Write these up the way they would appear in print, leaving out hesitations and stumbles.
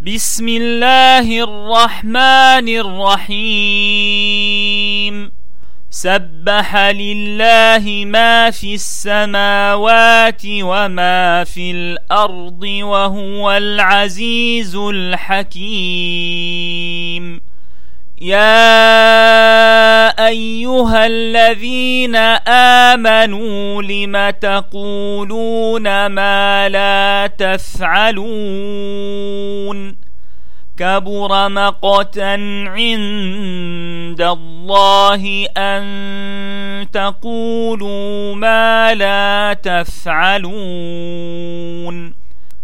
بسم الله الرحمن الرحيم. سبح لله ما في السماوات وما في الأرض وهو العزيز الحكيم. يا أيها الذين آمنوا لم تقولون ما لا تفعلون؟ كبر مقتا عند الله أن تقولوا ما لا تفعلون.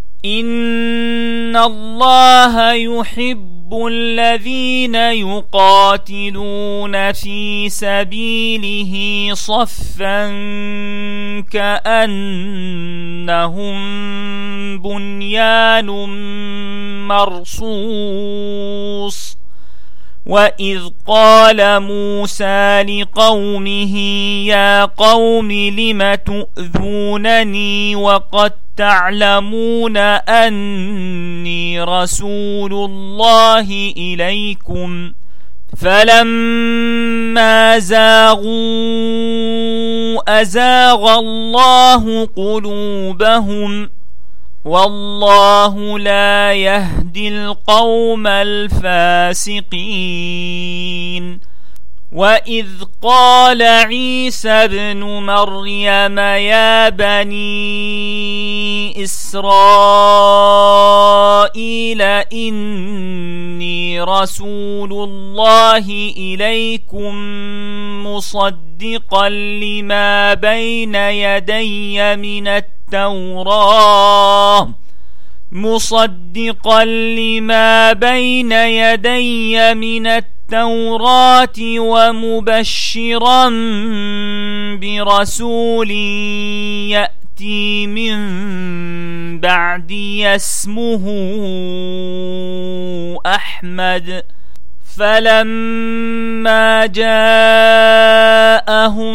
إن الله يحب الذين يقاتلون في سبيله صفا كأنهم بنيان مرصوص. وإذ قال موسى لقومه يا قوم لم تؤذونني وقد تعلمون أني رسول الله إليكم؟ فلما زاغوا أزاغ الله قلوبهم والله لا يهدي القوم الفاسقين. وإذ قال عيسى ابن مريم يا بني إسرائيل إني رسول الله إليكم مصدقا لما بين يدي من التوراة ومبشرا برسول يأتي من بعدي اسمه أحمد. فلما جاءهم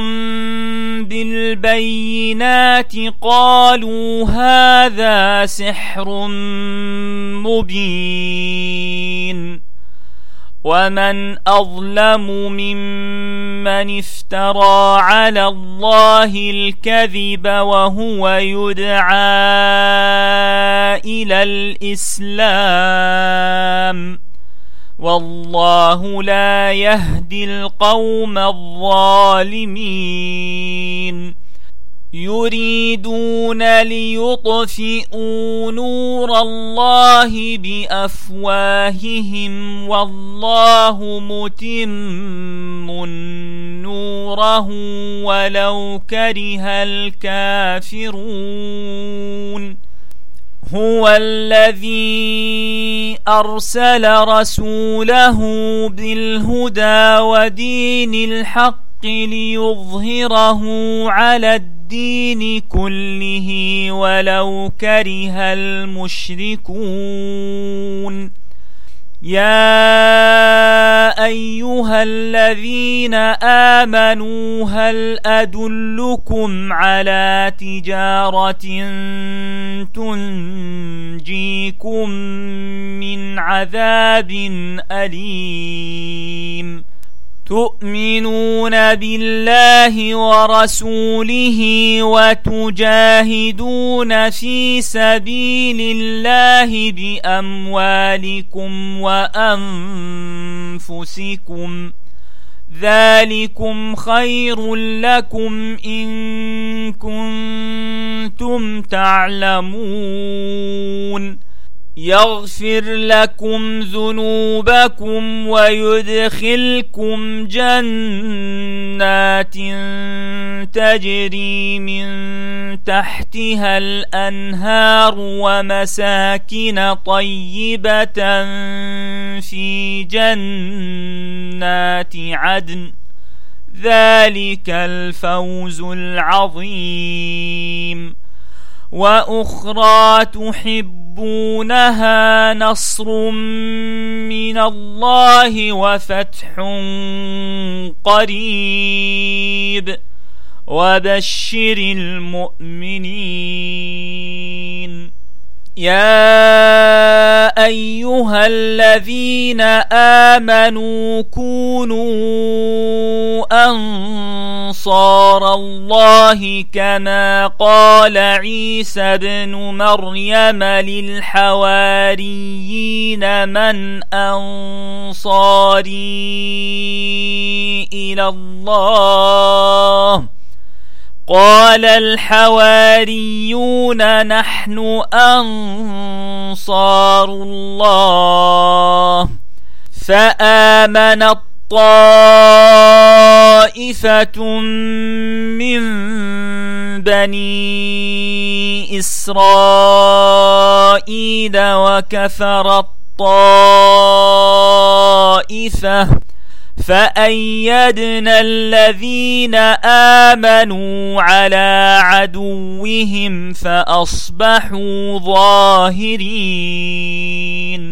بالبينات قالوا هذا سحر مبين. ومن أظلم ممن افترى على الله الكذب وهو يدعى إلى الإسلام والله لا يهدي القوم الظالمين. يريدون ليطفئوا نور الله بأفواههم والله متم نوره ولو كره الكافرون. هو الذي أرسل رسوله بالهدى ودين الحق ليظهره على الدين كله ولو كره المشركون. يا أيها الذين آمنوا هل أدلكم على تجارة تنجيكم من عذاب أليم؟ تؤمنون بالله ورسوله وتجاهدون في سبيل الله بأموالكم وأنفسكم ذلكم خير لكم إن كنتم تعلمون. يغفر لكم ذنوبكم ويدخلكم جنات تجري من تحتها الأنهار ومساكن طيبة في جنات عدن ذلك الفوز العظيم. وأخرى تحبونها نصر من الله وفتح قريب وبشر المؤمنين. يا أيها الذين آمنوا كونوا أنصار الله كما قال عيسى ابن مريم للحواريين من أنصاري إلى الله قال الحواريون نحن أنصار الله فآمنت طائفة من بني إسرائيل وكفرت طائفة فأيدنا الذين آمنوا على عدوهم فأصبحوا ظاهرين.